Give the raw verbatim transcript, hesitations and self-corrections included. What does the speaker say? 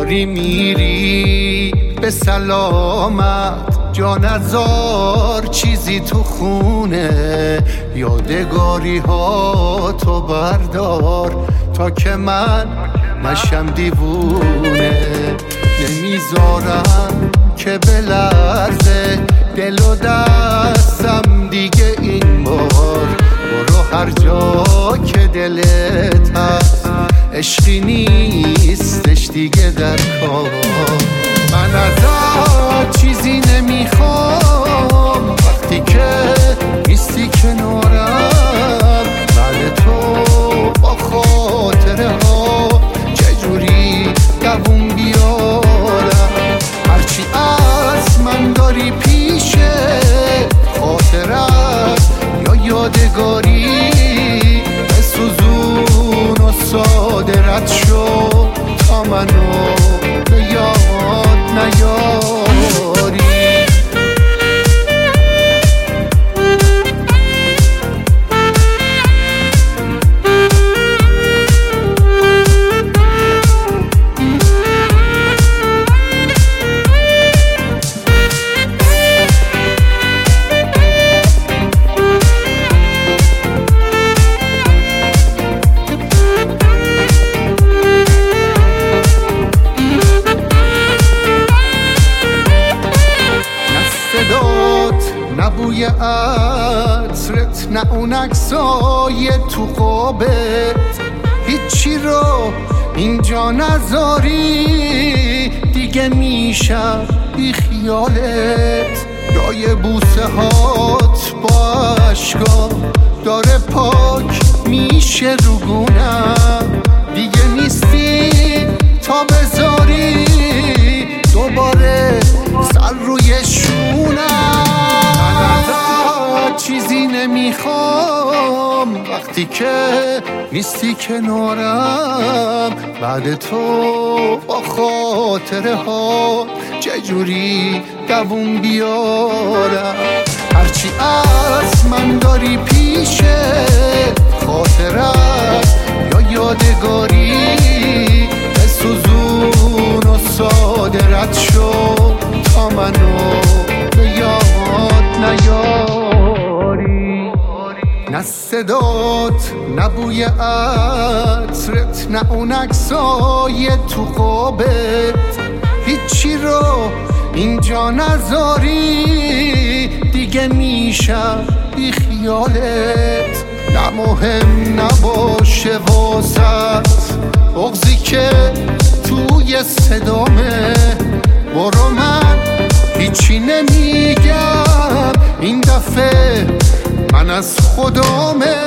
داری میری به سلامت جا نذار چیزی تو خونه، یادگاری ها تو بردار تا که من نشم دیوونه. نمیذارم که بلرزه دل و دستم دیگه این بار، برو هر جا که دلت هست، عشقی نیستش دیگه در کار. من ازت چیزی نمیخوام وقتی که نیستی کنارم، بعد تو با خاطره ها چجوری دووم بیارم. هرچی از من داری پیشه خاطر است یا یادگاری، بسوزون و صادرت شو تا منو به یاد نیاری. نه بوی عطرت نه اون عکسای تو خوابت، هیچی رو اینجا نذاری دیگه میشم بی خیالت. دای بوسه هات با عشقا داره پاک میشه رو گونم، دیگه نیستی تا بذاری دوباره سر روی شونم. چیزی نمیخوام وقتی که نیستی کنارم، بعد تو با خاطره ها چجوری دووم بیارم. هرچی از من داری پیشه خاطر است یا یادگاری، بسوزون و صادرت شو تا منو به یاد نیاری. نه صدات نه بوی عطرت نه اون عکسای تو خوابت، هیچی رو اینجا نذاری دیگه میشم بی خیالت. نه مهم نباشه واسط بغضی که توی صدامه، برو من هیچی نمیگم این دفعه من از خدامه.